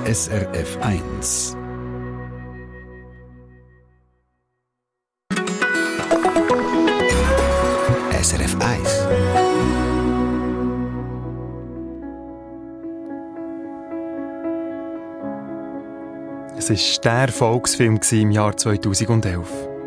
SRF 1. SRF 1. Es war der Erfolgsfilm im Jahr 2011.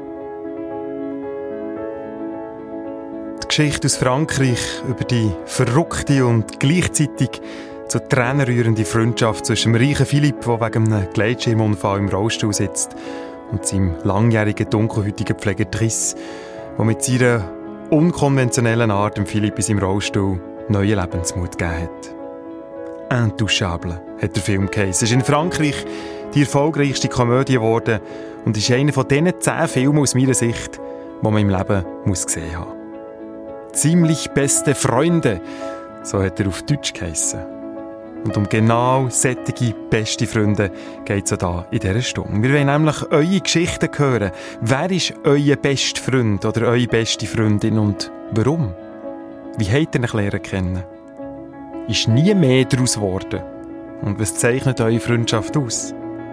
Die Geschichte aus Frankreich über die verrückte und gleichzeitig so tränenrührende Freundschaft zwischen dem reichen Philipp, der wegen einem Gleitschirmunfall im Rollstuhl sitzt, und seinem langjährigen dunkelhäutigen Pfleger Triss, der mit seiner unkonventionellen Art dem Philipp in seinem Rollstuhl neuen Lebensmut gegeben hat. «Intouchable» hat der Film geheissen. Es ist in Frankreich die erfolgreichste Komödie geworden und ist einer von diesen 10 Filmen aus meiner Sicht, die man im Leben gesehen haben muss. «Ziemlich beste Freunde», so hat er auf Deutsch geheissen. Und um genau solche beste Freunde geht es auch hier in dieser Stunde. Wir wollen nämlich eure Geschichten hören. Wer ist euer bester Freund oder eure beste Freundin und warum? Wie habt ihr ihn lernen kennen? Ist nie mehr daraus geworden? Und was zeichnet eure Freundschaft aus?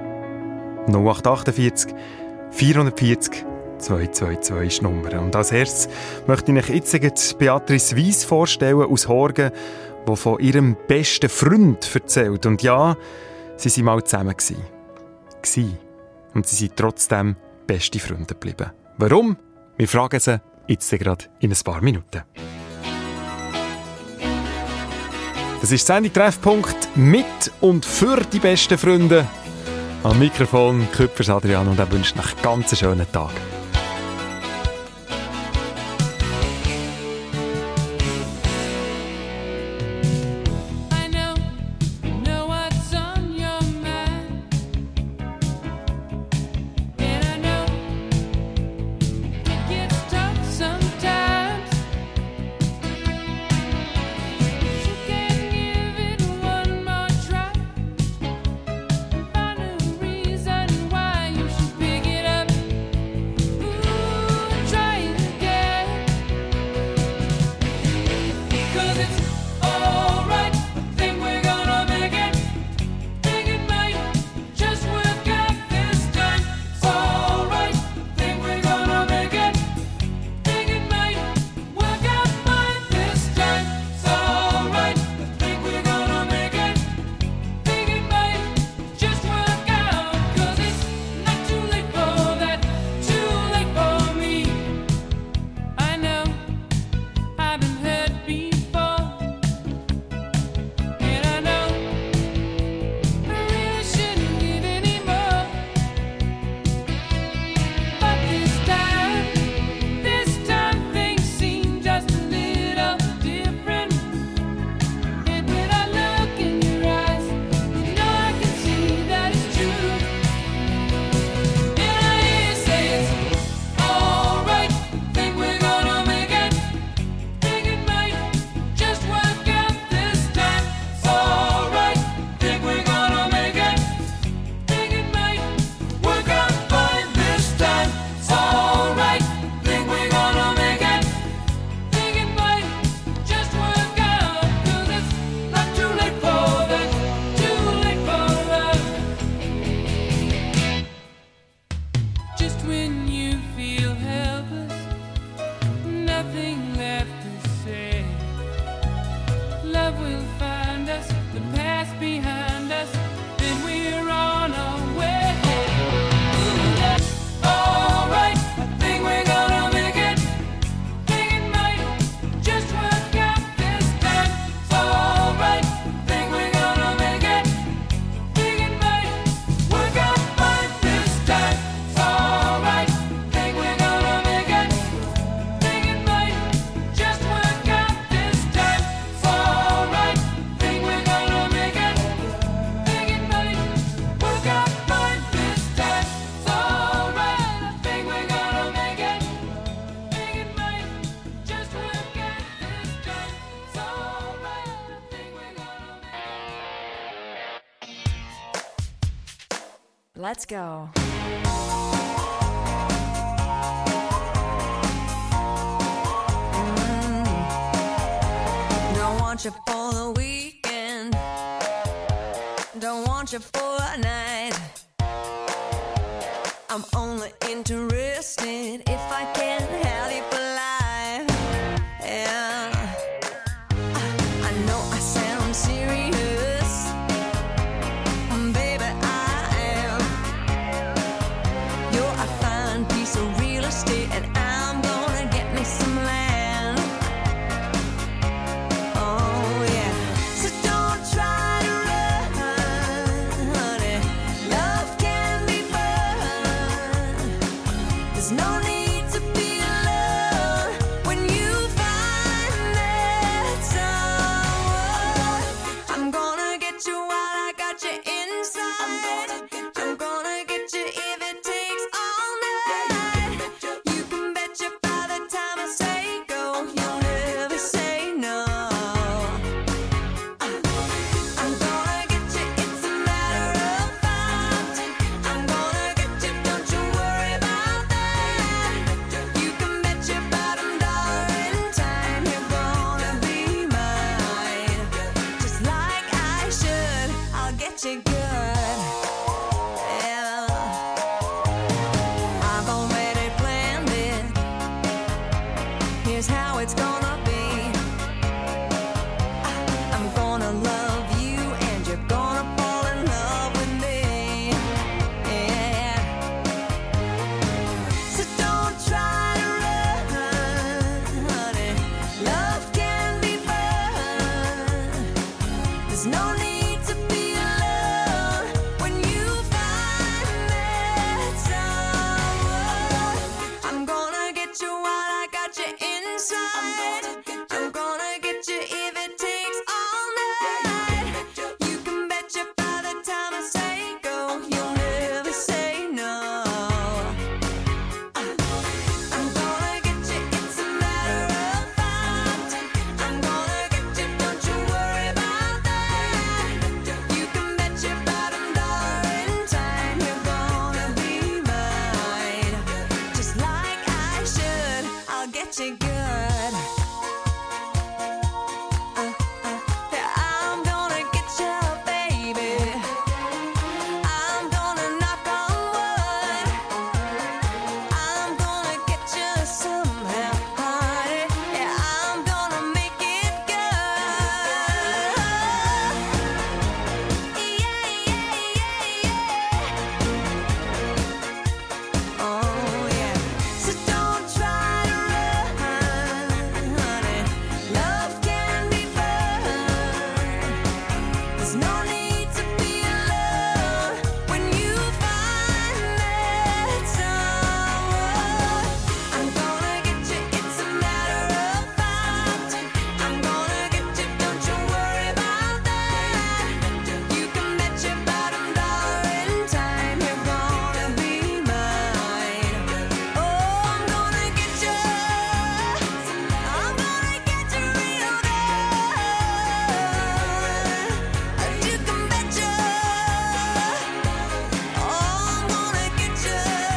0848 440 222 ist die Nummer. Und als erstes möchte ich euch jetzt Beatrice Weiss vorstellen aus Horgen, die von ihrem besten Freund erzählt. Und ja, sie waren mal zusammen. Und sie sind trotzdem beste Freunde geblieben. Warum? Wir fragen sie jetzt gerade in ein paar Minuten. Das ist die Sendung «Treffpunkt» mit und für die besten Freunde. Am Mikrofon Küpfers Adrian und er wünscht noch einen ganz schönen Tag. Let's go. Don't want you for the weekend. don't want you for a night. I'm only interested if I can have you for life. Yeah. I know I sound serious, baby, I am. You're a fine piece of real estate, and I'm gonna get me some land. Oh yeah. So don't try to run, honey. Love can be fun. There's no need to be alone when you find that someone. I'm gonna get you while I got you inside. I'm gonna get you if it takes all night. You can bet you by the time I say go, you'll never say no. I'm gonna get you, it's a matter of fact. I'm gonna get you, don't you worry about that. You can bet your bottom dollar in time you're gonna be mine. Just like I should, I'll get you good. Yeah. I've already planned it. Here's how it's gonna be. I'm gonna love you and you're gonna fall in love with me. Yeah. So don't try to run, honey. Love can be fun. There's no need to be alone when you find that someone. I'm gonna get you while I got you inside. I'm gonna get you if it takes all night. You can bet you by the time I say go, you'll never say no. I'm gonna get you, it's a matter of fact. I'm gonna get you, don't you worry about that. You can bet your bottom dollar in time you're gonna be mine. Just like I should, I'll get you good. Yeah, I'm gonna get you, baby. I'm gonna knock on wood. I'm gonna get you somehow, honey. Yeah, I'm gonna make it good. Yeah, yeah, yeah, yeah. Oh yeah. So don't try to run, honey. Love can be fun. There's no need to be alone when you find that someone. I'm gonna get you, it's a matter of fact. I'm gonna get you, don't you worry about that. You can bet your bottom dollar in time you're gonna be mine. Oh, I'm gonna get you. I'm gonna get you real good. You can bet you. Oh, I'm gonna get you.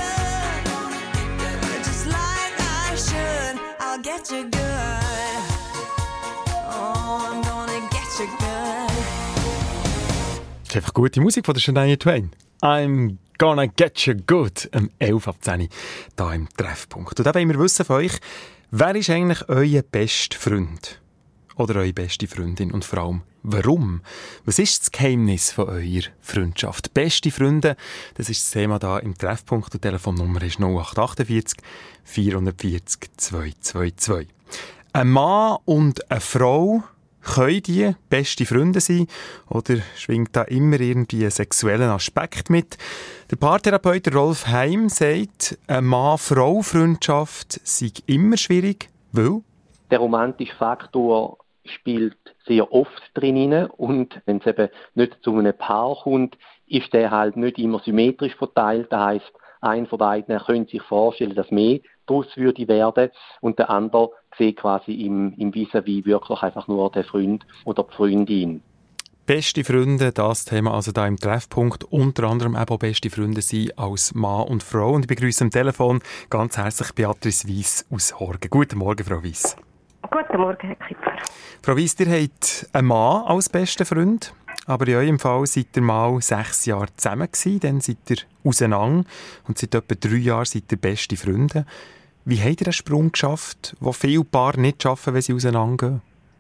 Just like I should, I'll get you good. Oh, I'm gonna get you good. Das ist einfach gute Musik von der Shania Twain. I'm gonna get you good. 11 ab 10 hier im Treffpunkt. Und da wollen wir wissen von euch, wer ist eigentlich euer bester Freund? Oder eure beste Freundin? Und vor allem, warum? Was ist das Geheimnis von eurer Freundschaft? Beste Freunde, das ist das Thema hier im Treffpunkt. Die Telefonnummer ist 0848 440 222. Ein Mann und eine Frau, können die beste Freunde sein? Oder schwingt da immer irgendwie ein sexueller Aspekt mit? Der Paartherapeut Rolf Heim sagt, eine Mann-Frau-Freundschaft sei immer schwierig, weil der romantische Faktor spielt sehr oft drin rein. Und wenn es eben nicht zu einem Paar kommt, ist der halt nicht immer symmetrisch verteilt. Das heisst, einer von beiden könnte sich vorstellen, dass mehr daraus würde werden und der andere sieht quasi im Vis-à-vis wirklich einfach nur den Freund oder die Freundin. Beste Freunde, das Thema also da im Treffpunkt. Unter anderem eben auch beste Freunde sein als Mann und Frau. Und ich begrüße am Telefon ganz herzlich Beatrice Weiss aus Horgen. Guten Morgen, Frau Weiss. Guten Morgen, Herr Kipper. Frau Weiss, ihr habt einen Mann als besten Freund. Aber in eurem Fall seid ihr mal 6 Jahre zusammen gewesen, dann seid ihr auseinander und seit etwa 3 Jahren seid ihr beste Freunde. Wie habt ihr den Sprung geschafft, den viele Paare nicht schaffen, wenn sie auseinandergehen?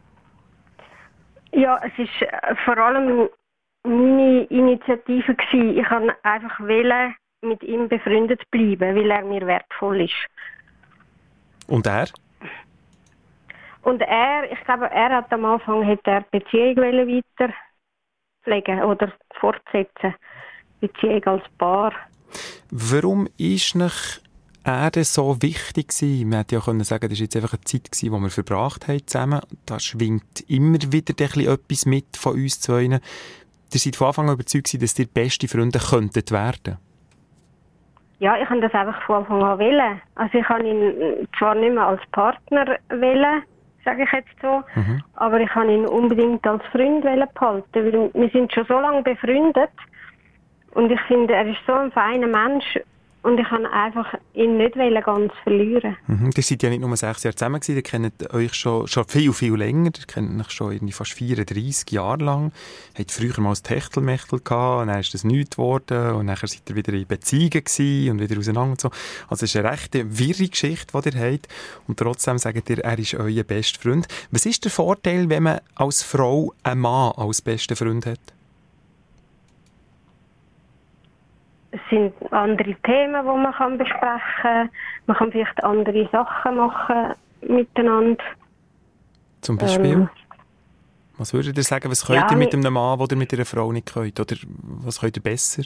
Ja, es war vor allem meine Initiative gewesen. Ich wollte einfach mit ihm befreundet bleiben, weil er mir wertvoll ist. Und er? Und ich glaube, er hat am Anfang die Beziehung weiter pflegen oder fortsetzen. Beziehung als Paar. Warum ist euch er so wichtig gewesen? Man hätte ja können sagen, das war jetzt einfach eine Zeit gewesen, die wir verbracht haben zusammen. Da schwingt immer wieder etwas mit von uns zwei. Ihr seid von Anfang an überzeugt gewesen, dass ihr beste Freunde könntet werden. Ja, ich habe das einfach von Anfang an wollen. Also ich habe ihn zwar nicht mehr als Partner wollen, sage ich jetzt so, aber ich habe ihn unbedingt als Freund behalten, weil wir sind schon so lange befreundet und ich finde, er ist so ein feiner Mensch und ich kann einfach ihn nicht ganz verlieren. Ihr seid ja nicht nur 6 Jahre zusammen gewesen, ihr kennt euch schon viel, viel länger, ihr kennt euch schon irgendwie fast 34 Jahre lang, habt früher mal ein Techtelmechtel gehabt und dann ist das nichts geworden und dann seid ihr wieder in Beziehungen gewesen und wieder auseinander und so. Also es ist eine recht wirre Geschichte, die ihr habt und trotzdem sagt ihr, er ist euer bester Freund. Was ist der Vorteil, wenn man als Frau einen Mann als besten Freund hat? Es sind andere Themen, die man besprechen kann. Man kann vielleicht andere Sachen machen miteinander. Zum Beispiel? Was würdet ihr sagen, was könnt ihr mit einem Mann, den ihr mit einer Frau nicht könnt? Oder was könnt ihr besser?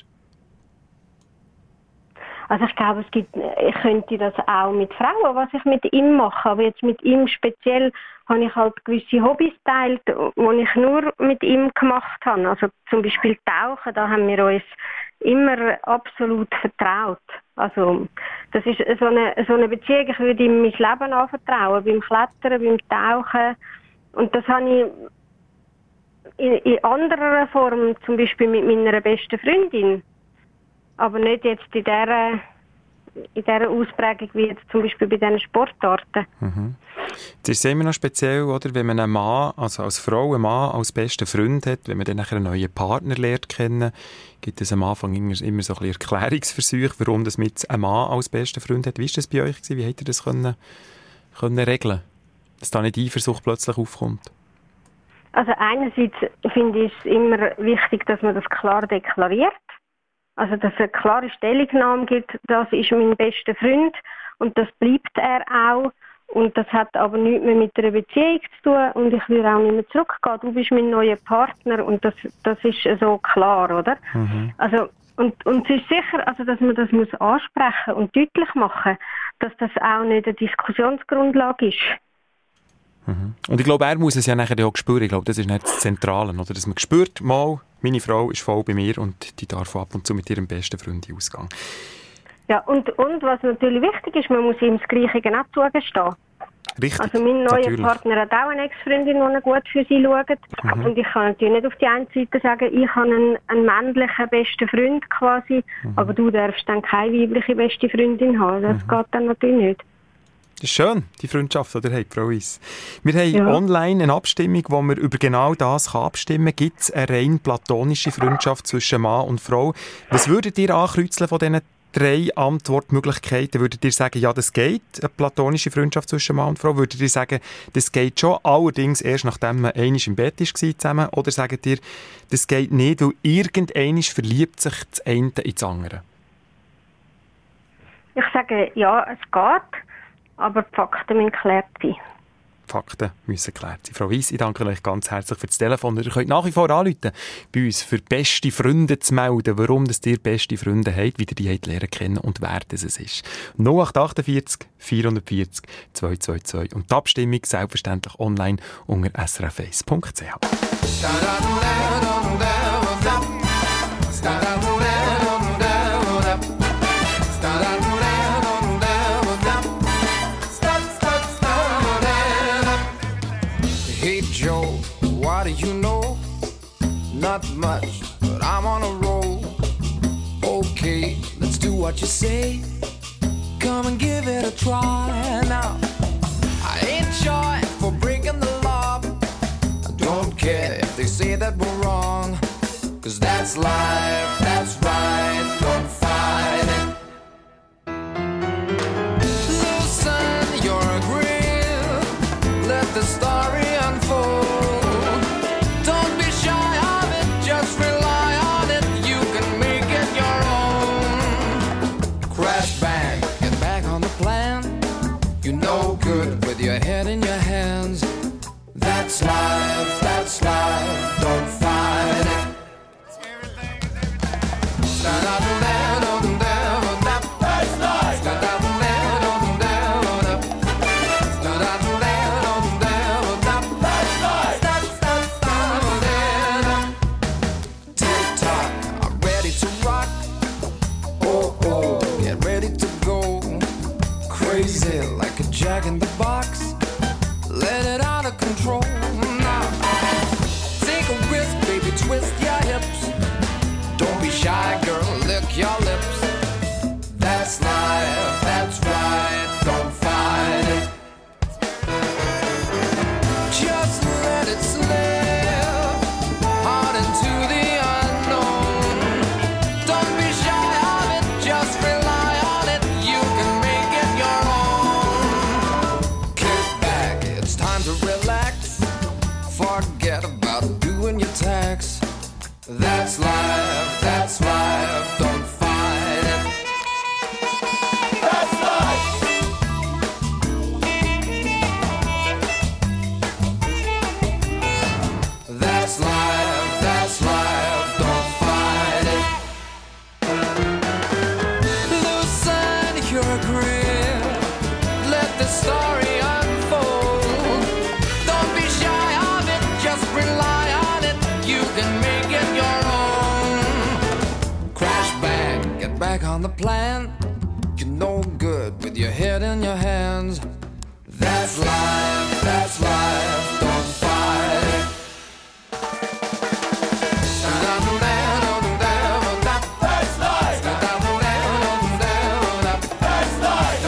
Also ich glaube, ich könnte das auch mit Frauen, was ich mit ihm mache. Aber jetzt mit ihm speziell habe ich halt gewisse Hobbys geteilt, die ich nur mit ihm gemacht habe. Also zum Beispiel Tauchen, da haben wir uns immer absolut vertraut. Also das ist so eine Beziehung, ich würde ihm mein Leben anvertrauen, beim Klettern, beim Tauchen. Und das habe ich in anderer Form, zum Beispiel mit meiner besten Freundin. Aber nicht jetzt in dieser Ausprägung wie jetzt zum Beispiel bei diesen Sportarten. Es ist immer noch speziell, oder, wenn man einen Mann, also als Frau einen Mann als besten Freund hat, wenn man dann nachher einen neuen Partner lernt kennen, gibt es am Anfang immer so ein bisschen Erklärungsversuche, warum das mit einem Mann als besten Freund hat. Wie war das bei euch gewesen? Wie habt ihr das können regeln? Dass da nicht Eifersucht plötzlich aufkommt? Also einerseits finde ich es immer wichtig, dass man das klar deklariert. Also, dass es eine klare Stellungnahme gibt, das ist mein bester Freund und das bleibt er auch. Und das hat aber nichts mehr mit einer Beziehung zu tun und ich will auch nicht mehr zurückgehen. Du bist mein neuer Partner und das ist so klar, oder? Also, und es ist sicher, also, dass man das muss ansprechen und deutlich machen, dass das auch nicht eine Diskussionsgrundlage ist. Und ich glaube, er muss es ja nachher auch spüren. Ich glaube, das ist nicht das Zentrale, oder? Dass man spürt, mal, meine Frau ist voll bei mir und die darf ab und zu mit ihrem besten Freund ausgehen. Ja, und was natürlich wichtig ist, man muss ihm das Gleiche genau zugestehen. Richtig, also mein neuer Partner hat auch eine Ex-Freundin, die gut für sie schaut. Und ich kann natürlich nicht auf die eine Seite sagen, ich habe einen männlichen besten Freund quasi, aber du darfst dann keine weibliche beste Freundin haben. Das geht dann natürlich nicht. Das ist schön, die Freundschaft, die ihr habt, Frau Weiss. Wir haben online eine Abstimmung, wo man über genau das abstimmen kann. Gibt es eine rein platonische Freundschaft zwischen Mann und Frau? Was würdet ihr ankreuzeln von diesen 3 Antwortmöglichkeiten? Würdet ihr sagen, ja, das geht, eine platonische Freundschaft zwischen Mann und Frau? Würdet ihr sagen, das geht schon, allerdings erst nachdem man einmal im Bett war zusammen? Oder sagt ihr, das geht nicht, weil irgendeinmal verliebt sich das eine ins andere? Ich sage, ja, es geht. Aber die Fakten müssen geklärt sein. Die Fakten müssen geklärt sein. Frau Weiss, ich danke euch ganz herzlich für das Telefon. Ihr könnt nach wie vor anrufen, bei uns für beste Freunde zu melden, warum ihr beste Freunde habt, wie ihr die lernen kennen und wer das ist. 0848 440 222. Und die Abstimmung selbstverständlich online unter srf1.ch. What do you know? Not much, but I'm on a roll. Okay, let's do what you say. Come and give it a try now. I ain't shy for breaking the law. Do Don't care if they say that we're wrong, 'cause that's life, that's right, don't fight it. Loosen your grip, let the story unfold. Don't be shy of it, just rely on it, you can make it your own. Crash bang, get back on the plan. You know good with your head in your hands. That's life, don't fight it. Tick-tock, I'm ready to rock. Oh, get ready to go. Crazy like a jack in the box. Let it out of control now. Take a risk, baby, twist your hips. Don't be shy, girl, lick your lips. That's life, that's right, don't fight it. Just let it slip, out into the unknown. Don't be shy of it, just rely on it, you can make it your own. Kick back, it's time to relax. Forget about doing your tax. That's life, don't fight it. That's life. That's life, don't fight it. Loosen your grip, let the story unfold. Don't be shy of it, just rely on it, you can make it your own. Crash bang, get back on the plan. You're no good with your head in your hands. That's life, don't fight it. That's life. That's life.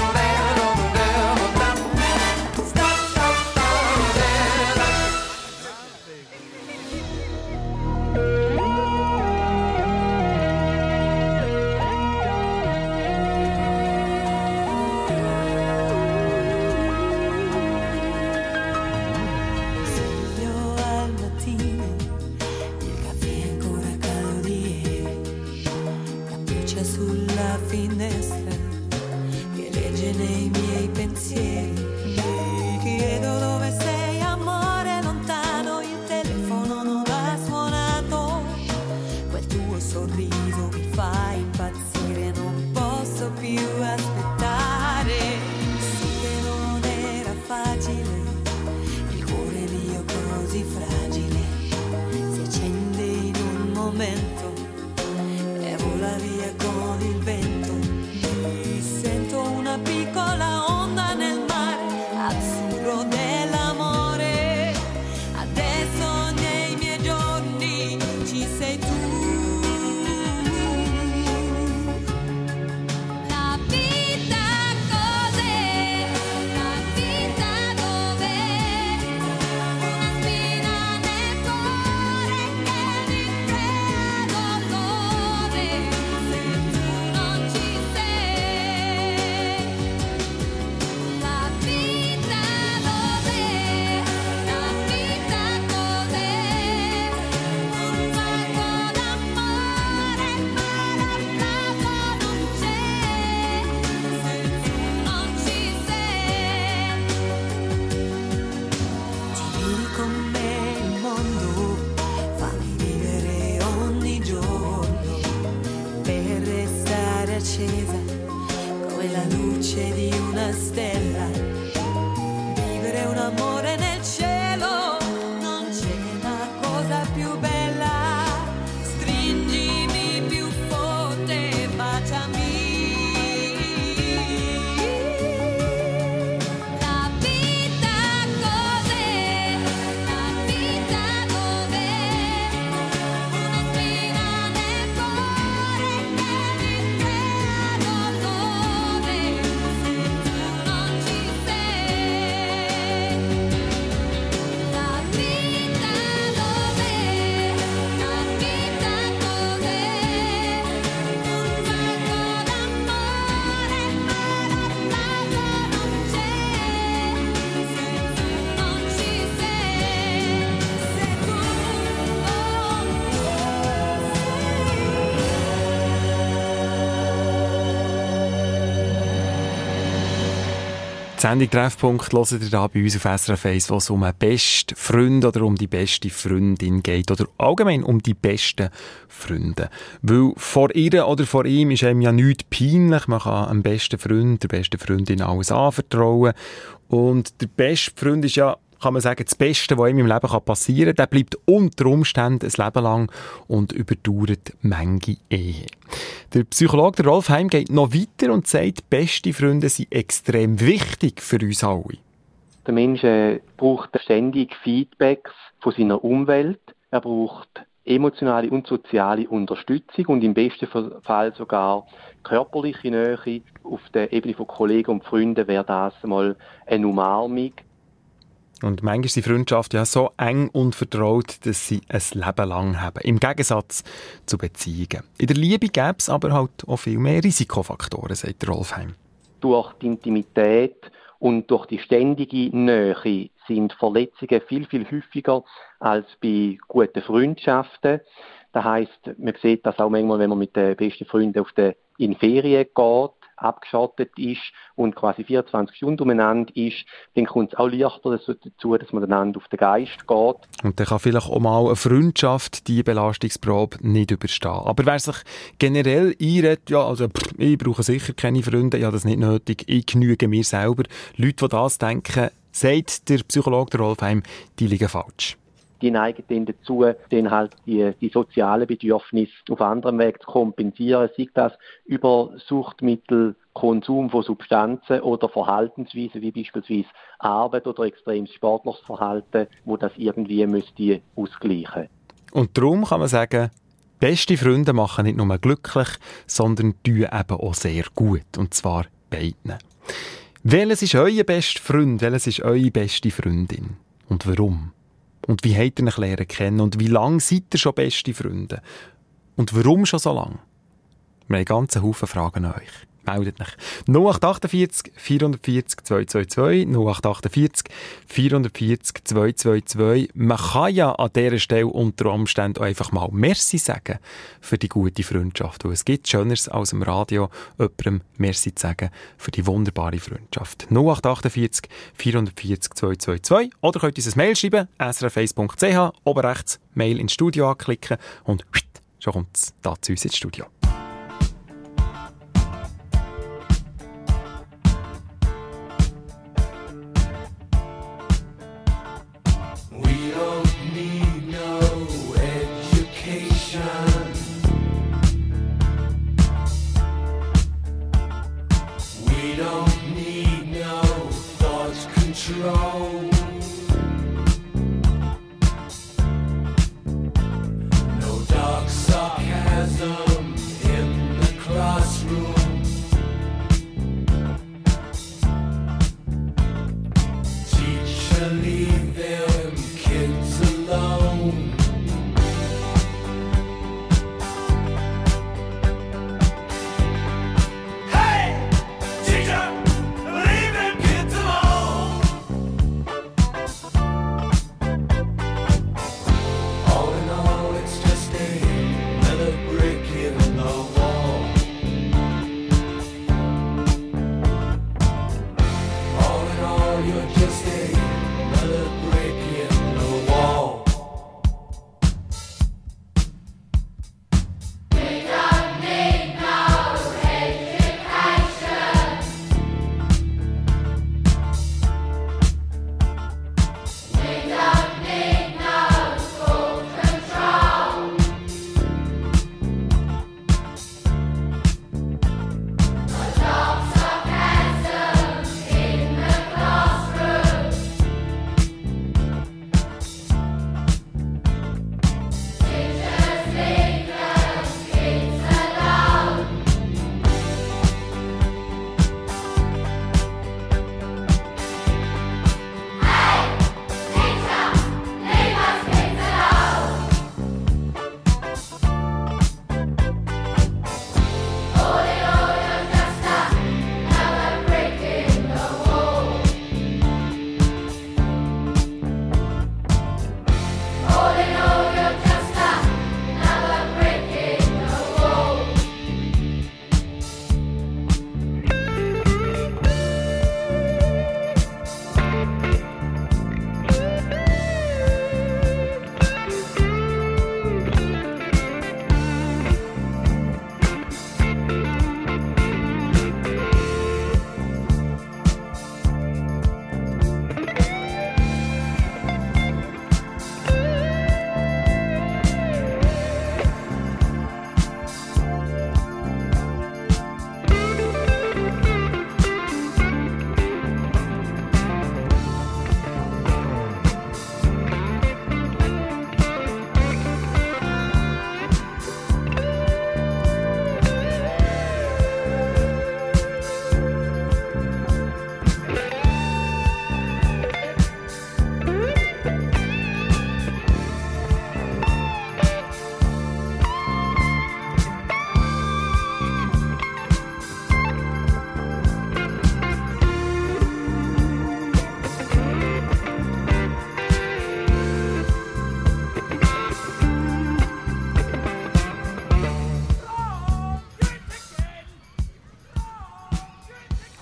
Sveglio al mattino, il caffè ancora caldo di ieri, la pioggia sulla finestra che legge nei miei pensieri. Mi chiedo dove sei, amore lontano, il telefono non ha suonato, quel tuo sorriso mi fa impazzire, non posso più aspettare. So che non era facile, il cuore mio così fragile si accende in un momento e vola via con il vento. Mi sento una piccola onda nel mare azzurro dell'amore. Adesso nei miei giorni ci sei tu. La vita cos'è? La vita dov'è? Una spina nel cuore che mi crea dolore se tu non ci sei. La vita dov'è? La vita cos'è? Un sacco d'amore ma l'applauso non c'è se tu non ci sei. Giri con me il mondo, fammi vivere ogni giorno per restare accesa come la luce di una stella. Vivere un amore nel cielo, non c'è una cosa più bella. Stringimi più forte, baciami. La vita cos'è? La vita dov'è? Una spina nel cuore che mi crea dolore se tu non ci Die Sendung «Treffpunkt» hört ihr hier bei uns auf SRF 1, wo es um einen besten Freund oder um die beste Freundin geht. Oder allgemein um die besten Freunde. Weil vor ihr oder vor ihm ist einem ja nichts peinlich. Man kann einem besten Freund, der besten Freundin alles anvertrauen. Und der beste Freund ist ja, kann man sagen, das Beste, was ihm im Leben passieren kann. Der bleibt unter Umständen ein Leben lang und überdauert manche Ehe. Der Psychologe der Rolf Heim geht noch weiter und sagt, beste Freunde sind extrem wichtig für uns alle. Der Mensch braucht ständig Feedbacks von seiner Umwelt. Er braucht emotionale und soziale Unterstützung und im besten Fall sogar körperliche Nähe. Auf der Ebene von Kollegen und Freunden wäre das mal eine Umarmung. Und manchmal sind Freundschaften ja so eng und vertraut, dass sie ein Leben lang haben. Im Gegensatz zu Beziehungen. In der Liebe gäbe es aber halt auch viel mehr Risikofaktoren, sagt Rolf Heim. Durch die Intimität und durch die ständige Nähe sind Verletzungen viel, viel häufiger als bei guten Freundschaften. Das heisst, man sieht das auch manchmal, wenn man mit den besten Freunden in Ferien geht, abgeschottet ist und quasi 24 Stunden umeinander ist, dann kommt es auch leichter dazu, dass man einander auf den Geist geht. Und dann kann vielleicht auch mal eine Freundschaft diese Belastungsprobe nicht überstehen. Aber wer sich generell einredet, ja, also ich brauche sicher keine Freunde, ich habe das nicht nötig, ich genüge mir selber. Leute, die das denken, sagt der Psychologe der Rolf Heim, die liegen falsch. Die neigen dann dazu, dann halt die sozialen Bedürfnisse auf anderem Weg zu kompensieren, sei das über Suchtmittel, Konsum von Substanzen oder Verhaltensweisen wie beispielsweise Arbeit oder extremes sportliches Verhalten, wo das irgendwie müsste ausgleichen. Und darum kann man sagen, beste Freunde machen nicht nur glücklich, sondern tun eben auch sehr gut. Und zwar beiden. Welches ist euer bester Freund? Welches ist eure beste Freundin? Und warum? Und wie habt ihr ihn lernen kennen? Und wie lange seid ihr schon beste Freunde? Und warum schon so lange? Wir haben einen ganzen Haufen Fragen an euch. Meldet euch. 0848 440 222 0848 440 222. Man kann ja an dieser Stelle unter Umständen auch einfach mal Merci sagen für die gute Freundschaft. Weil es gibt Schöneres als im Radio, jemandem Merci zu sagen für die wunderbare Freundschaft. 0848 440 222. Oder könnt ihr uns ein Mail schreiben, srf1.ch, oben rechts Mail ins Studio anklicken und schon kommt es da zu uns ins Studio.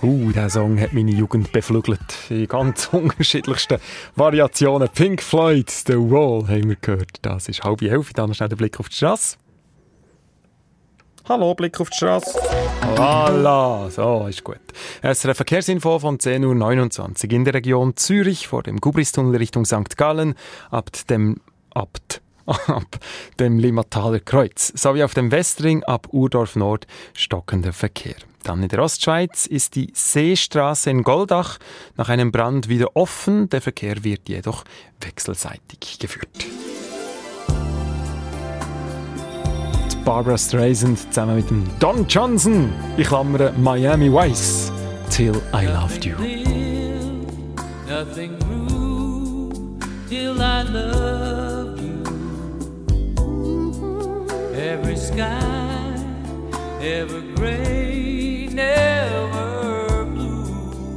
Der Song hat meine Jugend beflügelt. In ganz unterschiedlichsten Variationen. Pink Floyd, The Wall, haben wir gehört. Das ist 10:30. Dann noch schnell der Blick auf die Straße. Hallo, Blick auf die Straße. Voilà, so ist gut. SRF Verkehrsinfo von 10:29 Uhr in der Region Zürich vor dem Gubristunnel Richtung St. Gallen ab dem Limmataler Kreuz sowie auf dem Westring ab Urdorf Nord stockender Verkehr. Dann in der Ostschweiz ist die Seestraße in Goldach nach einem Brand wieder offen. Der Verkehr wird jedoch wechselseitig geführt. Die Barbra Streisand zusammen mit dem Don Johnson. Ich klammere Miami Vice. Till I Loved You. Nothing grew till I loved you. Every sky, ever gray, never blue.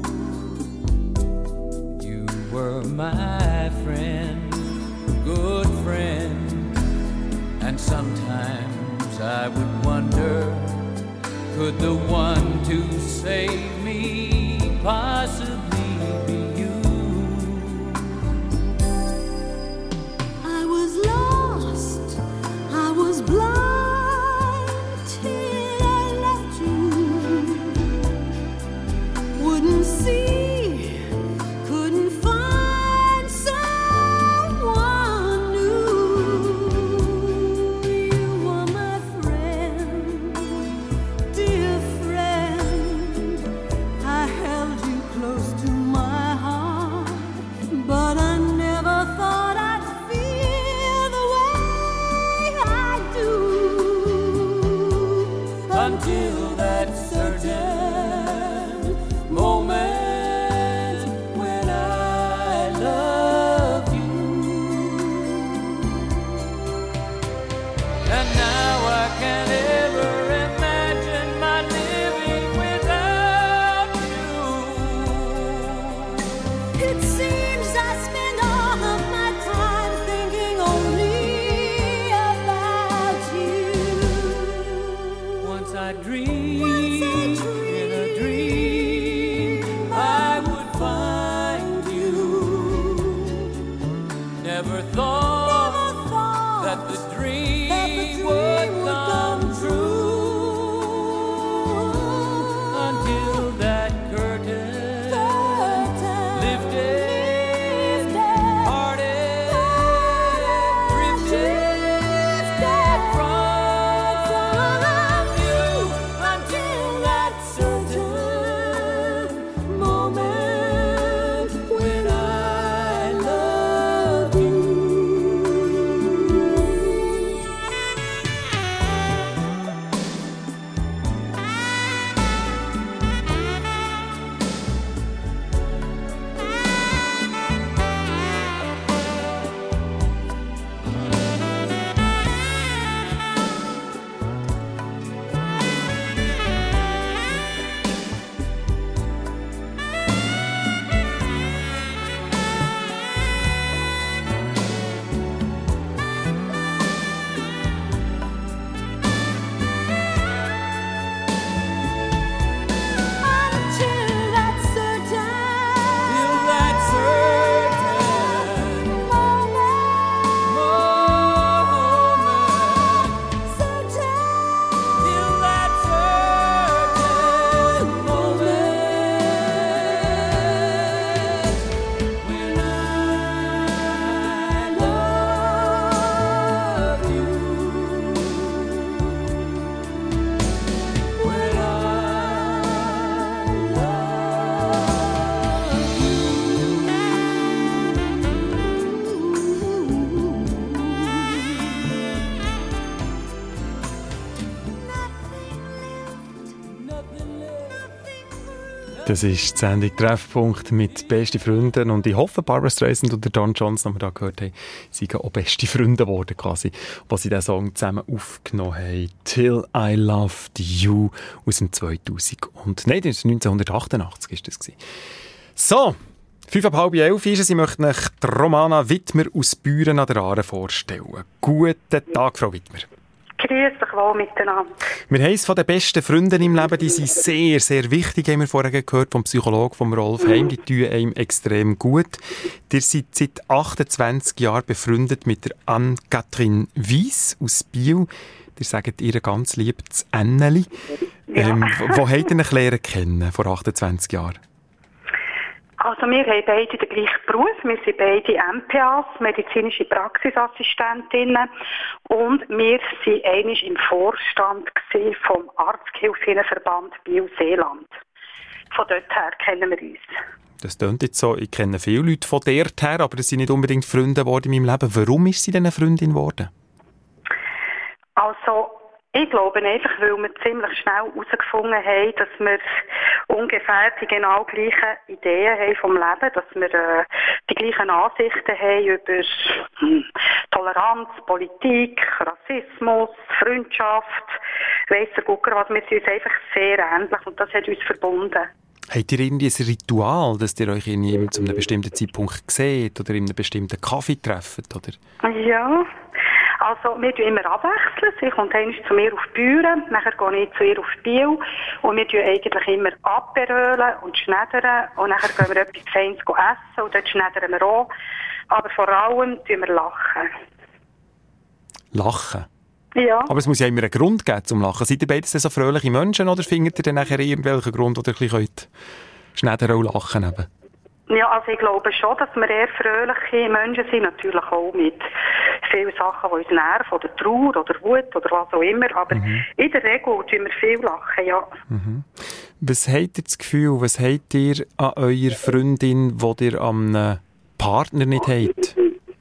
You were my friend, good friend, and sometimes I would wonder, could the one to save me possibly be you? I was lost, I was blind till I left you. Wouldn't see, couldn't find someone new. You were my friend, dear friend. I held you close to my heart, but I never thought I'd feel the way I do Until that certain moment when I love you. And now I can't ever imagine my living without you. It seems I spend all of my time thinking only about you. Once I dreamed in a dream I would find you. Never thought that the dream would come true until that curtain lifted, parted, drifted from you until that certain moment when I love you. Until that certain moment, till that certain moment when I love you. When I Das ist die Sendung Treffpunkt mit besten Freunden und ich hoffe, Barbra Streisand und der Don Johnson, die wir da gehört haben, sind auch beste Freunde geworden quasi, als sie diesen Song zusammen aufgenommen haben. Till I Loved You aus dem 1988 ist das gewesen. So, 10:05 ist es. Ich möchte euch die Romana Wittmer aus Büren an der Aare vorstellen. Guten Tag, Frau Wittmer. Grüß dich wohl miteinander. Wir haben es von den besten Freunden im Leben, die sind sehr, sehr wichtig, haben wir vorher gehört vom Psychologen vom Rolf Heim, die tun einem extrem gut. Ihr seid seit 28 Jahren befreundet mit der Anne-Kathrin Weiss aus Biel. Ihr sagt ihr ganz lieb das Anneli. Wo habt ihr euch kennen vor 28 Jahren? Also wir haben beide den gleichen Beruf. Wir sind beide MPAs, medizinische Praxisassistentinnen. Und wir waren einmal im Vorstand vom Arzthilfenverband Biel-Seeland. Von dort her kennen wir uns. Das klingt jetzt so, ich kenne viele Leute von dort her, aber das sind nicht unbedingt Freunde geworden in meinem Leben. Warum ist sie denn eine Freundin geworden? Also, ich glaube einfach, weil wir ziemlich schnell herausgefunden haben, dass wir ungefähr die genau gleichen Ideen haben vom Leben, dass wir die gleichen Ansichten haben über Toleranz, Politik, Rassismus, Freundschaft, weiss der Gucker was, wir sind uns einfach sehr ähnlich und das hat uns verbunden. Habt ihr irgendwie ein Ritual, dass ihr euch in zu einem bestimmten Zeitpunkt seht oder in einem bestimmten Kaffee trefft? Oder? Ja, also wir tun immer abwechseln. Sie kommt einmal zu mir auf die Bühne, nachher gehe ich zu ihr auf Biel und wir tun eigentlich immer abrölen und schneidern und nachher gehen wir etwas Feines essen und dort schneidern wir auch. Aber vor allem tun wir lachen. Lachen? Ja. Aber es muss ja immer einen Grund geben zum Lachen. Seid ihr beide so fröhliche Menschen oder findet ihr dann nachher irgendwelchen Grund, oder ihr könnt schneidern und lachen eben? Ja, also ich glaube schon, dass wir eher fröhliche Menschen sind, natürlich auch mit vielen Sachen, die uns nerven, oder Trauer, oder Wut, oder was auch immer, aber in der Regel tun wir viel lachen, ja. Was habt ihr das Gefühl, was habt ihr an eurer Freundin, die ihr am Partner nicht habt?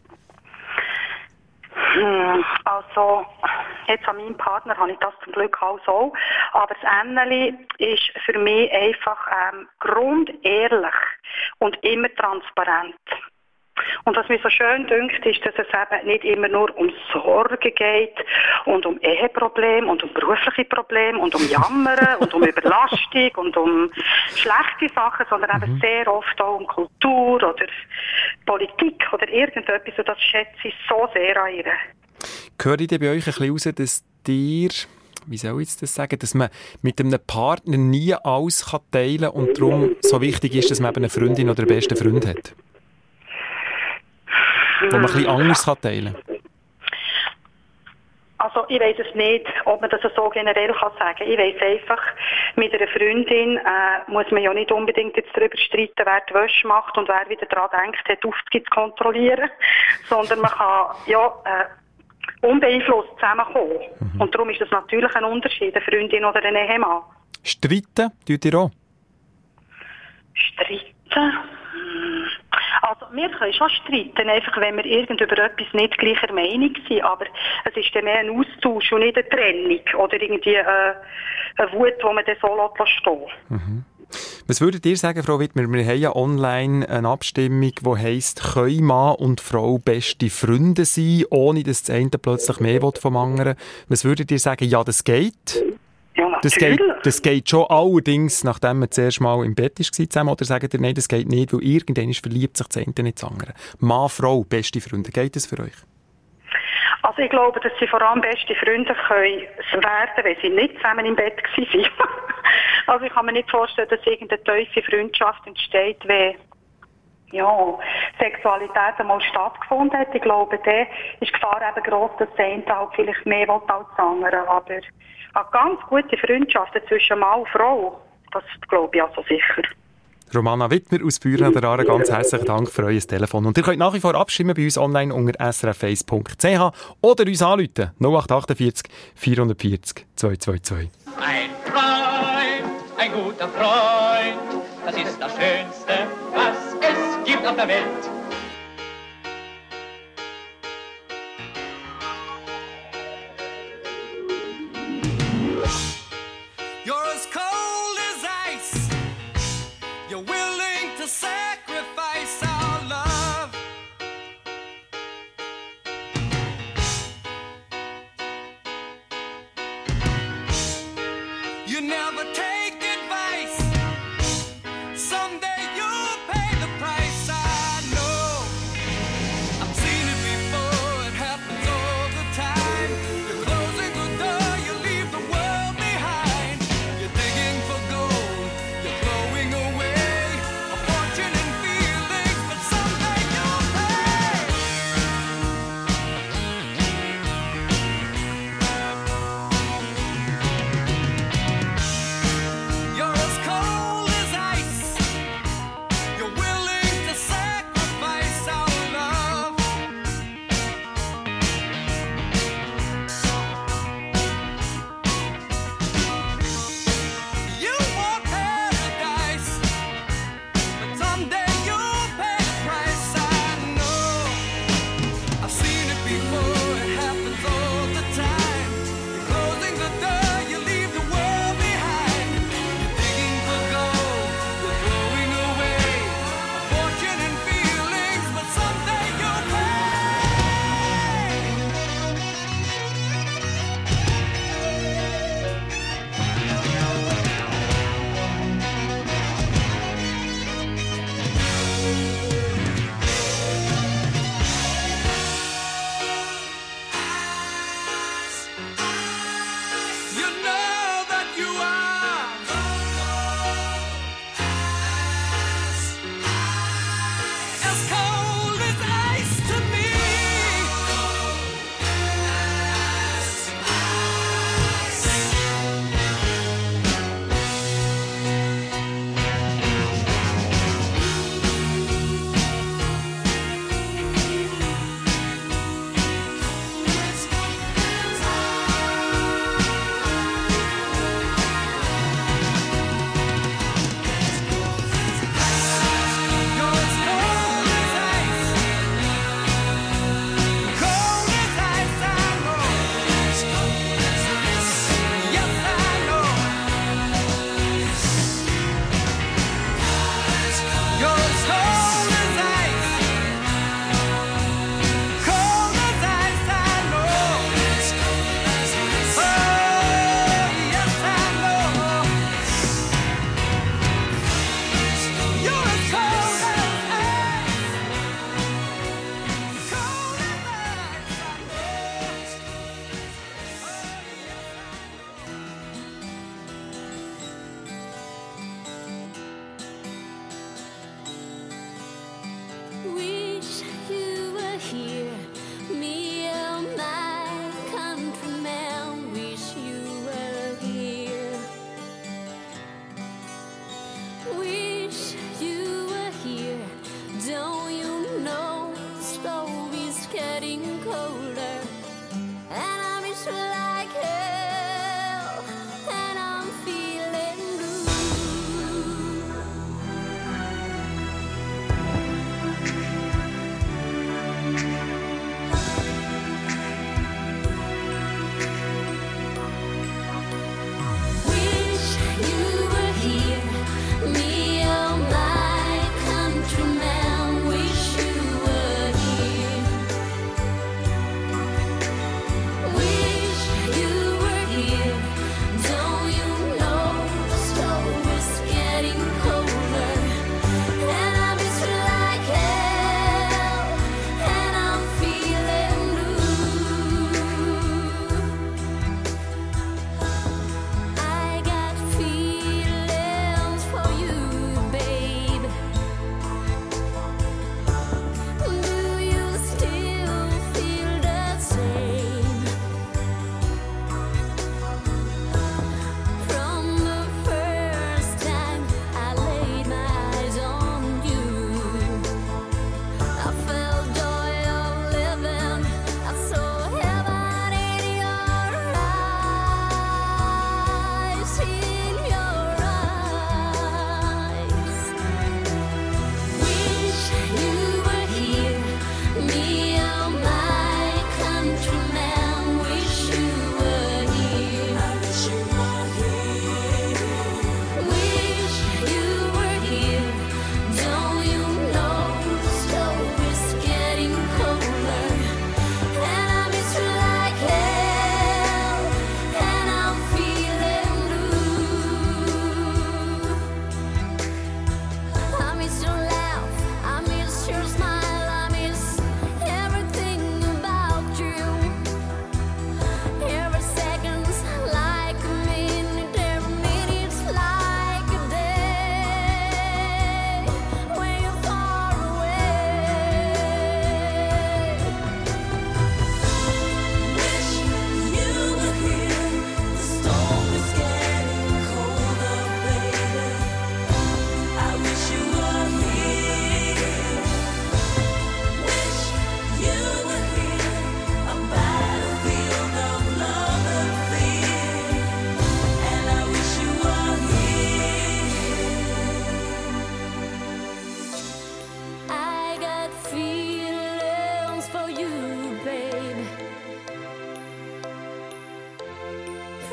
Also, jetzt an meinem Partner habe ich das zum Glück auch. Aber das Anneli ist für mich einfach grundehrlich und immer transparent. Und was mir so schön dünkt, ist, dass es eben nicht immer nur um Sorgen geht und um Eheprobleme und um berufliche Probleme und um Jammern und um Überlastung und um schlechte Sachen, sondern eben sehr oft auch um Kultur oder Politik oder irgendetwas. Und das schätze ich so sehr an ihr. Höre ich bei euch ein bisschen raus, dass ihr, wie soll ich das sagen, dass man mit einem Partner nie alles teilen kann und darum so wichtig ist, dass man eben eine Freundin oder einen besten Freund hat? Wo man ein bisschen anders teilen kann? Also ich weiss es nicht, ob man das so generell sagen kann. Ich weiss einfach, mit einer Freundin muss man ja nicht unbedingt jetzt darüber streiten, wer die Wäsche macht und wer wieder daran denkt, den Duft zu kontrollieren, sondern man kann ja unbeeinflusst zusammenkommen. Und darum ist das natürlich ein Unterschied, eine Freundin oder ein Ehemann. Streiten tut ihr auch? Streiten? Also wir können schon streiten, einfach wenn wir über etwas nicht gleicher Meinung sind, aber es ist dann mehr ein Austausch und nicht eine Trennung oder irgendwie eine Wut, die man dann so stehen lässt. Was würdet ihr sagen, Frau Wittmer? Wir haben ja online eine Abstimmung, die heisst, können Mann und Frau beste Freunde sein, ohne dass das eine plötzlich mehr will vom anderen? Was würdet ihr sagen? Ja, das geht. Ja, natürlich. Das geht schon, allerdings, nachdem man zuerst mal im Bett war zusammen, oder sagt ihr, nein, das geht nicht, weil irgendwann verliebt sich das eine nicht das andere. Mann, Frau, beste Freunde, geht das für euch? Also ich glaube, dass sie vor allem beste Freunde können werden, wenn sie nicht zusammen im Bett waren. Also ich kann mir nicht vorstellen, dass irgendeine tiefe Freundschaft entsteht, wenn Sexualität einmal stattgefunden hat. Ich glaube, da ist die Gefahr eben gross, dass der eine halt vielleicht mehr will als der andere. Aber eine ganz gute Freundschaft zwischen Mann und Frau, das glaube ich also sicher. Romana Wittmer aus Büren an der Aare, ganz herzlichen Dank für euer Telefon. Und ihr könnt nach wie vor abstimmen bei uns online unter srf1.ch oder uns anrufen 0848 440 222. Ein Freund, ein guter Freund, das ist das Schönste, was es gibt auf der Welt. You're as cold as ice. You're willing to sacrifice our love. You never take advice. Someday you'll pay the price. I know. I've seen it before. It happens all the time. You're closing the door. You leave the world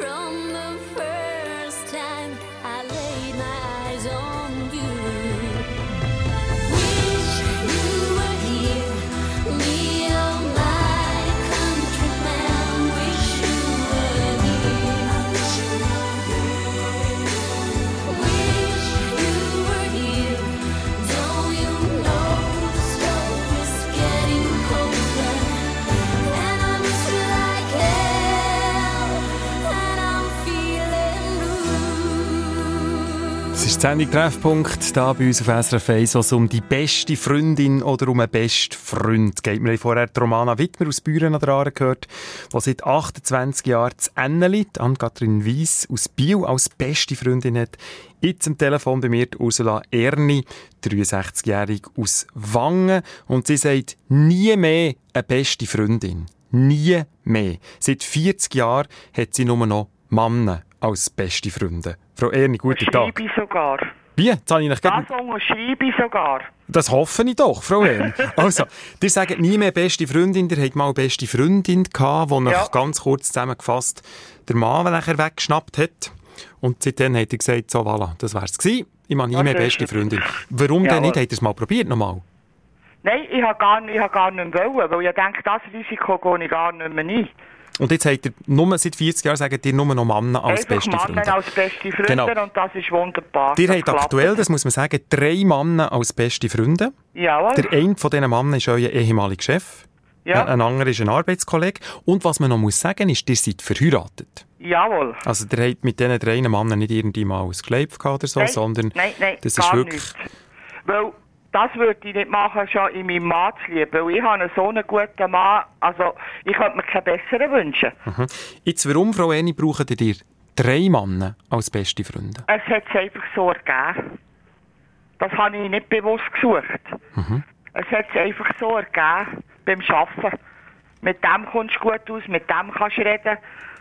from the first time I laid my eyes on you. Wish you were here, Leo, my countryman. Wish you were here. Wish you were here. Don't you know the stove is getting colder, and I'm just like hell, and I'm feeling blue. Es ist die Sendung Treffpunkt, hier bei uns auf SRF 1, wo es um die beste Freundin oder um einen besten Freund geht. Wir haben vorher die Romana Wittmer aus Büren an der Aare gehört, die seit 28 Jahren das Enneli, Ann-Kathrin Weiss aus Biel, als beste Freundin hat. Jetzt am Telefon bei mir die Ursula Erni, 63-jährig aus Wangen. Und sie sagt, nie mehr eine beste Freundin. Nie mehr. Seit 40 Jahren hat sie nur noch Männer als beste Freunde. Frau Erni, guten Tag. Schreibe ich sogar. Wie? Jetzt habe ich nicht Das unterschreibe ich sogar. Das hoffe ich doch, Frau Erni. Also, ihr sagt nie mehr beste Freundin, ihr habt mal eine beste Freundin gehabt, die euch ganz kurz zusammengefasst der Mann nachher weggeschnappt hat. Und seitdem hat er gesagt, so voilà, das wär's gewesen. Ich mache nie mehr beste Freundin. Warum denn nicht? Habt ihr es mal probiert nochmal? Nein, ich habe gar nicht wollen, weil ich denke, das Risiko gehe ich gar nicht mehr ein. Und jetzt habt ihr nur seit 40 Jahren, sagt ihr nur noch Männer als beste Freunde. Männer als beste Freunde, genau. Und das ist wunderbar. Ihr habt aktuell, das muss man sagen, 3 Männer als beste Freunde. Jawohl. Der eine von diesen Männern ist euer ehemaliger Chef. Ja. Ein anderer ist ein Arbeitskollege. Und was man noch muss sagen ist, ihr seid verheiratet. Jawohl. Also ihr habt mit diesen 3 Männern nicht irgendwie mal ein Geleib gehabt oder so, sondern nein, das gar ist wirklich... Nicht. Weil das würde ich nicht machen, schon in meinem Mann zu lieben. Weil ich habe so einen guten Mann, also ich könnte mir keinen besseren wünschen. Mhm. Jetzt, warum, Frau Erni, braucht ihr 3 Männer als beste Freunde? Es hat es einfach so ergeben. Das habe ich nicht bewusst gesucht. Mhm. Es hat es einfach so ergeben beim Arbeiten. Mit dem kommst du gut aus, mit dem kannst du reden.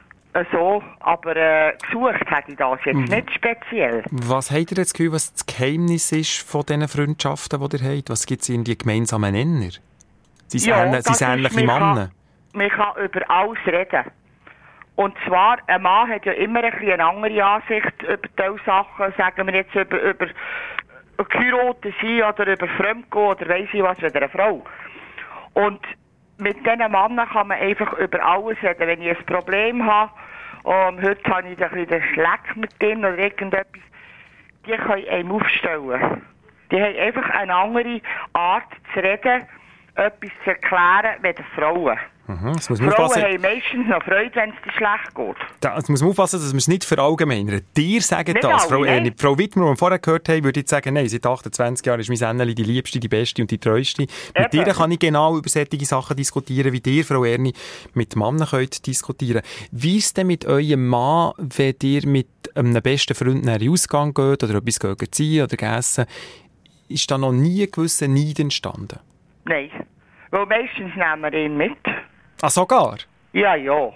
So, aber gesucht hätte ich das jetzt nicht speziell. Was habt ihr jetzt das Gefühl, was das Geheimnis ist von diesen Freundschaften, die ihr habt? Was gibt es in die gemeinsamen Nenner? Sie sind ähnliche Männer. Man kann über alles reden. Und zwar, ein Mann hat ja immer ein bisschen eine andere Ansicht über diese Sachen, sagen wir jetzt über Heiraten sein oder über Fremdgehen oder weiss ich was, mit einer Frau. Und mit diesen Männern kann man einfach über alles reden. Wenn ich ein Problem habe, heute habe ich ein bisschen den Schleck mit denen oder irgendetwas, die können einem aufstellen. Die haben einfach eine andere Art zu reden, etwas zu erklären mit den Frauen. Mhm, Frauen haben meistens noch Freude, wenn es dir schlecht geht. Jetzt muss man aufpassen, dass wir es nicht verallgemeinern. Dir sagen nicht das, alle, Frau Erni. Frau Wittmer, die wir vorher gehört haben, würde jetzt sagen, nein, seit 28 Jahren ist mein Enneli die liebste, die beste und die treueste. Mit dir kann ich genau über solche Sachen diskutieren, wie dir, Frau Erni, mit Männern könnt diskutieren. Wie ist es denn mit eurem Mann, wenn ihr mit einem besten Freund in den Ausgang geht oder etwas ziehen oder essen? Ist da noch nie ein gewisser Neid entstanden? Nein, weil meistens nehmen wir ihn mit. Ah, sogar? Ja.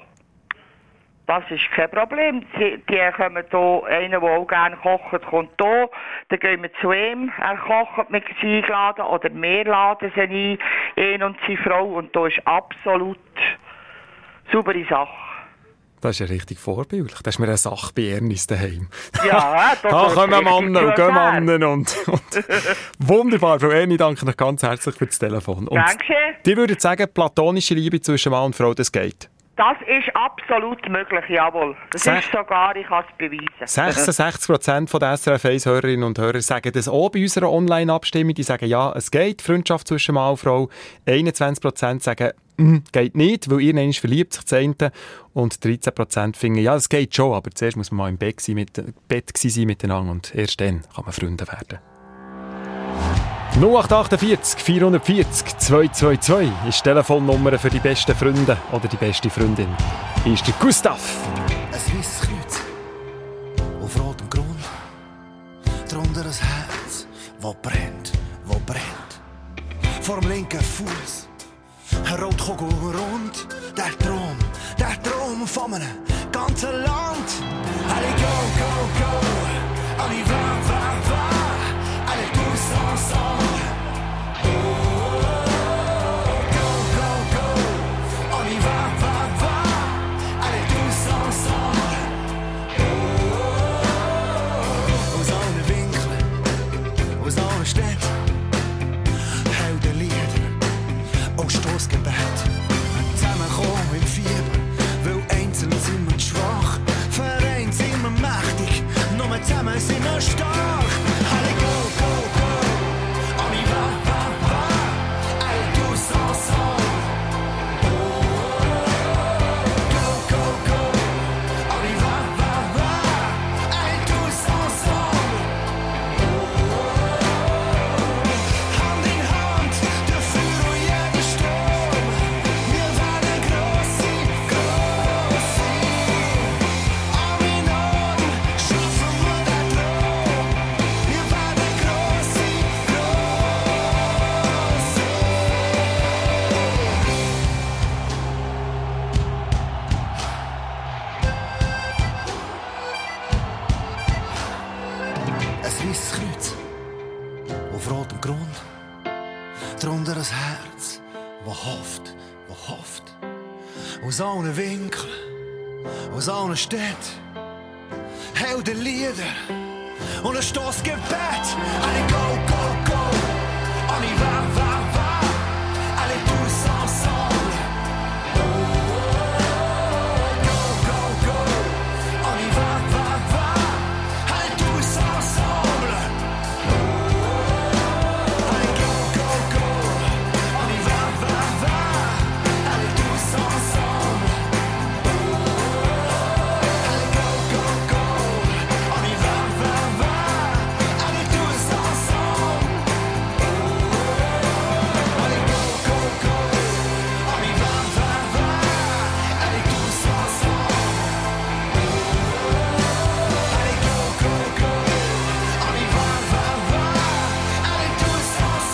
Das ist kein Problem. Die kommen hier, einer, der auch gerne kocht, kommt hier. Dann gehen wir zu ihm, er kocht, wir sie eingeladen, oder wir laden sie ein, ihn und seine Frau. Und da ist absolut saubere Sache. Das ist ja richtig vorbildlich. Das ist mir eine Sache bei Ernis daheim. Ja, da kommen Männer und gehen Männer und wunderbar. Frau Erni, danke euch ganz herzlich für das Telefon. Und danke. Die würden sagen, platonische Liebe zwischen Mann und Frau, das geht? Das ist absolut möglich, jawohl. Das ist sogar, ich kann es beweisen. 66% der SRF 1-Hörerinnen und Hörer sagen das auch bei unserer Online-Abstimmung. Die sagen, ja, es geht, Freundschaft zwischen Mann und Frau. 21% sagen, geht nicht, weil ihr einmal verliebt sich zu einen. Und 13% finden, ja, es geht schon, aber zuerst muss man mal im Bett sein miteinander und erst dann kann man Freunde werden. 0848 440 222 ist die Telefonnummer für die besten Freunde oder die beste Freundin. Hier ist der Gustav. Ein weisses Kreuz auf rotem Grund, darunter ein Herz, das brennt. Vorm linken Fuß ein Rotkogel rund. Der Traum von einem ganzen Land. Allez, go, go, go, on y va, allez tous ensemble. On y va, allez tous ensemble. zusammen sind wir stark. Alle go, go, go. On y va, va, va. Allez tous ensemble. Go, go, go. On y va, va, va. Allez tous ensemble. Hand in Hand, dafür durch jeden Sturm. Wir werden grosse, grosse. Arm in Arm schaffen wir den Traum. Wir werden grosse, ein weißes Kreuz auf rotem Grund. Darunter ein Herz, das hofft, das hofft. Aus allen Winkeln, aus allen Städten. Heldenlieder und ein Stoßgebet. Alle go, go, go. On y va, va, va. Allez tous ensemble. Go, go, go. On y va, va, va. Allez tous ensemble. Allez go, go, go. On y va, va, va. Allez tous ensemble. Allez go, go, go. On y va, va, va. Allez tous ensemble. Allez go, go, go. On y va, va, va. Allez tous ensemble. Allez go, go, go. On y va, va, va. Allez tous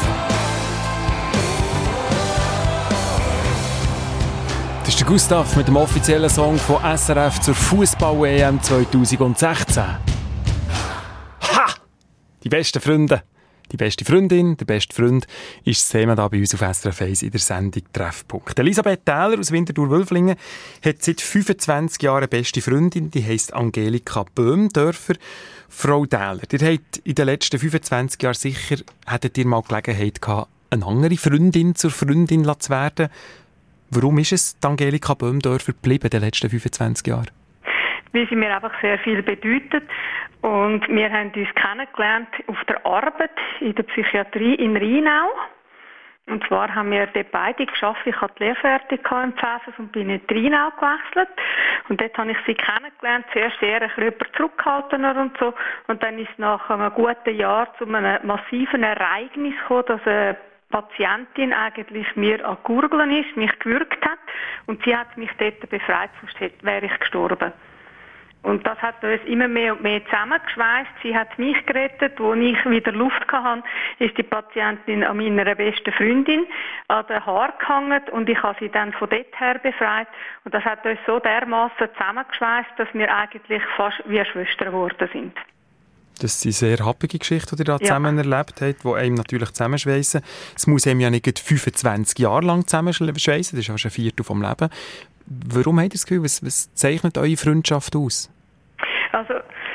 ensemble. Das ist der Gustav mit dem offiziellen Song von SRF zur Fußball-EM 2016. Ha! Die besten Freunde, die beste Freundin, der beste Freund ist das Thema hier bei uns auf SRF 1 in der Sendung «Treffpunkt». Elisabeth Tähler aus Winterthur-Wülflingen hat seit 25 Jahren eine beste Freundin, die heisst Angelika Böhmdörfer. Frau Tähler, ihr habt in den letzten 25 Jahren sicher, hättet ihr mal Gelegenheit gehabt, eine andere Freundin zur Freundin zu werden. Warum ist es die Angelika Böhmdörfer geblieben in den letzten 25 Jahren? Weil sie mir einfach sehr viel bedeutet. Und wir haben uns kennengelernt auf der Arbeit in der Psychiatrie in Rheinau. Und zwar haben wir dort beide geschafft. Ich hatte die Lehre fertig im Pfäfers und bin in Rheinau gewechselt. Und dort habe ich sie kennengelernt. Zuerst eher ein bisschen zurückhaltener und so. Und dann ist es nach einem guten Jahr zu einem massiven Ereignis gekommen, dass eine Patientin eigentlich mir an Gurgeln ist, mich gewürgt hat. Und sie hat mich dort befreit, sonst wäre ich gestorben. Und das hat uns immer mehr und mehr zusammengeschweißt. Sie hat mich gerettet. Als ich wieder Luft hatte, ist die Patientin an meiner besten Freundin an den Haaren gehangen und ich habe sie dann von dort her befreit. Und das hat uns so dermaßen zusammengeschweißt, dass wir eigentlich fast wie Schwestern geworden sind. Das ist eine sehr happige Geschichte, die ihr da zusammen erlebt habt, die einem natürlich zusammenschweissen. Es muss einem ja nicht 25 Jahre lang zusammenschweissen, das ist fast ein Viertel vom Leben. Warum habt ihr das Gefühl, was zeichnet eure Freundschaft aus? Also,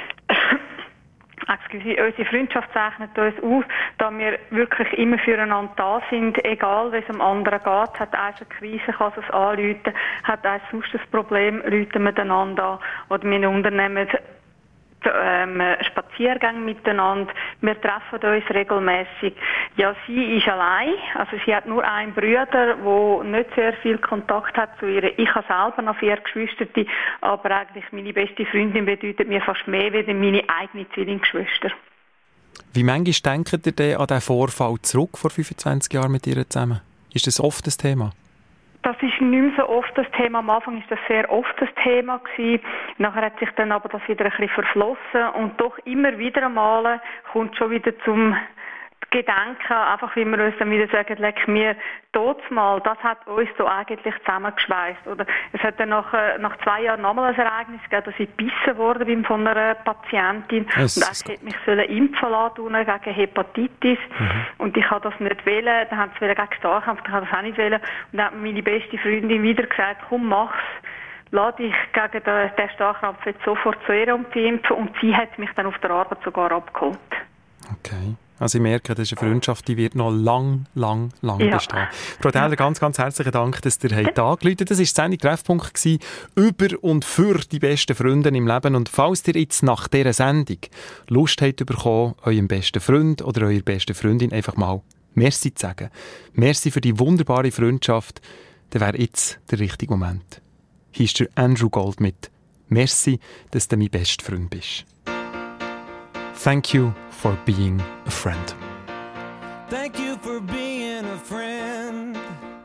unsere Freundschaft zeichnet uns aus, dass wir wirklich immer füreinander da sind, egal wie es dem anderen geht. Hat eins eine Krise, kann es anrufen, hat eins sonst ein Problem, rufen wir einander an. Oder wir unternehmen Spaziergänge miteinander. Wir treffen uns regelmäßig. Ja, sie ist allein. Also sie hat nur einen Bruder, der nicht sehr viel Kontakt hat zu ihr. Ich habe selber noch 4 Geschwister, aber eigentlich meine beste Freundin bedeutet mir fast mehr als meine eigene Zwillingsschwester. Wie manchmal denkt ihr denn an diesen Vorfall zurück vor 25 Jahren mit ihr zusammen? Ist das oft das Thema? Das ist nicht mehr so oft das Thema. Am Anfang war das sehr oft das Thema gewesen. Nachher hat sich dann aber das wieder ein bisschen verflossen. Und doch immer wieder einmal kommt schon wieder zum Gedanken, einfach wie wir uns dann wieder sagen, leck mir mal, das hat uns so eigentlich zusammengeschweißt. Oder es hat dann nach 2 Jahren nochmal ein Ereignis gegeben, dass ich gebissen worden bin von einer Patientin. Und ich hätte mich impfen lassen gegen Hepatitis. Und ich habe das nicht wollen. Dann haben sie gegen Starrkrampf, ich habe das auch nicht wollen. Und dann hat meine beste Freundin wieder gesagt, komm, mach's. Lass dich gegen den Starrkrampf jetzt sofort zu ihr impfen. Und sie hat mich dann auf der Arbeit sogar abgeholt. Okay. Also ich merke, das ist eine Freundschaft, die wird noch lang Ja. bestehen. Frau Täler, ganz herzlichen Dank, dass ihr heute angerufen habt. Das war die Sendung Treffpunkt gewesen, über und für die besten Freunde im Leben. Und falls ihr jetzt nach dieser Sendung Lust habt bekommen, eurem besten Freund oder eurer besten Freundin einfach mal Merci zu sagen, Merci für die wunderbare Freundschaft, dann wäre jetzt der richtige Moment. Hier ist der Andrew Gold mit Merci, dass du mein bester Freund bist. Thank you for being a friend. Thank you for being a friend.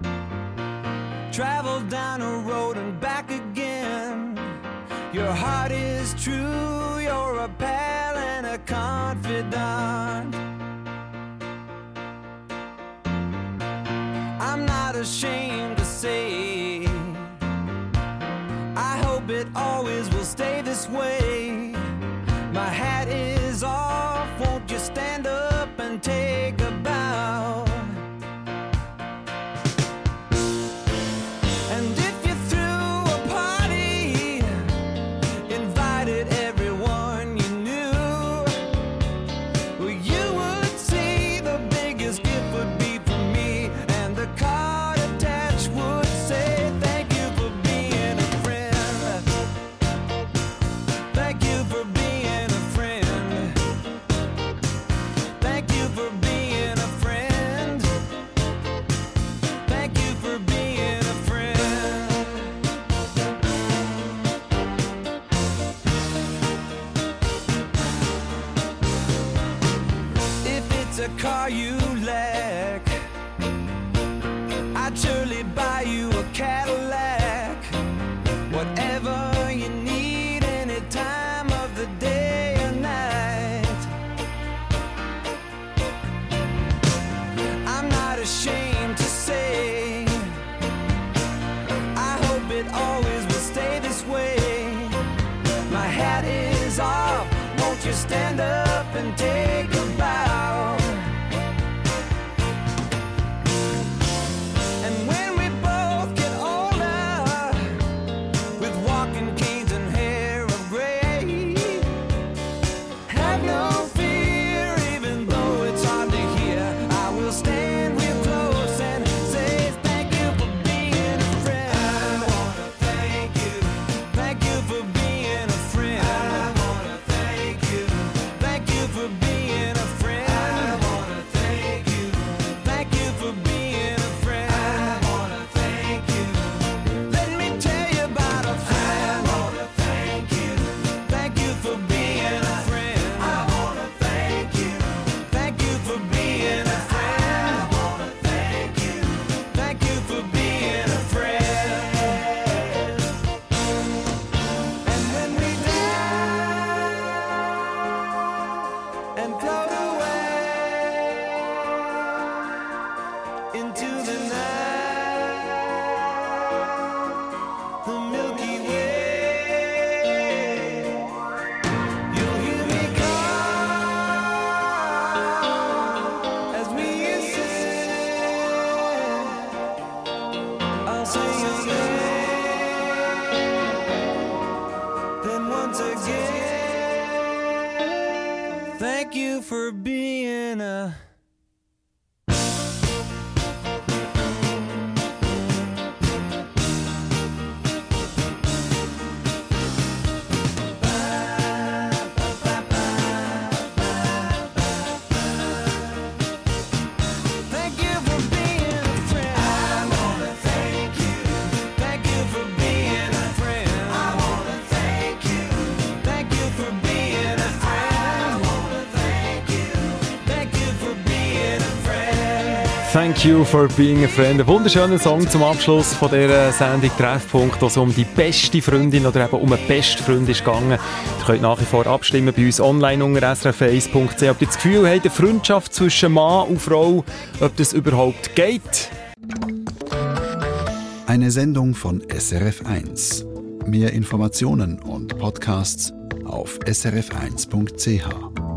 Travel down a road and back again. Your heart is true, you're a pal and a confidant. I'm not ashamed to say, I hope it always will stay this way. My hat is off, won't you stand up and take a bow? And if you threw a party, invited everyone you knew, well, you would see the biggest gift would be from me, and the card attached would say, thank you for being a friend. Thank you for being a friend. Thank you for being a friend. Thank you for being a friend. If it's a car you lack, I'd surely buy you a Cadillac. Whatever you need, any time of the day or night. I'm not ashamed to say, I hope it always will stay this way. My hat is off, won't you stand up and take a bow? And when we both get older, with walking canes and hair of gray, have no fear, even though it's hard to hear. I will stand real close and say thank you for being a friend. I wanna thank you. Thank you for being a friend. I wanna thank you. Thank you for being a friend. I wanna thank you. Thank you for being a friend. I wanna thank you. Let me tell you about a friend. I wanna thank you. Thank you for being a friend. I wanna thank you. Thank you for being a friend. I wanna thank you. Thank you for being a friend. And when we die and float away into the night, the Milky Way, you'll hear me call as we ascend. I'll sing your name, then once again, thank you for being a Thank you for being a friend. I wanna thank you. Thank you for being a friend. I wanna thank you. Thank you for being a friend. I wanna thank you. Thank you for being a friend. Thank you for being a friend. Ein wunderschöner Song zum Abschluss von dieser Sendung Treffpunkt, wo es um die beste Freundin oder eben um einen besten Freund ist gegangen. Ihr könnt nach wie vor abstimmen bei uns online unter srf1.ch, ob ihr das Gefühl habt, eine Freundschaft zwischen Mann und Frau, ob das überhaupt geht. Eine Sendung von SRF1. Mehr Informationen und Podcasts auf srf1.ch.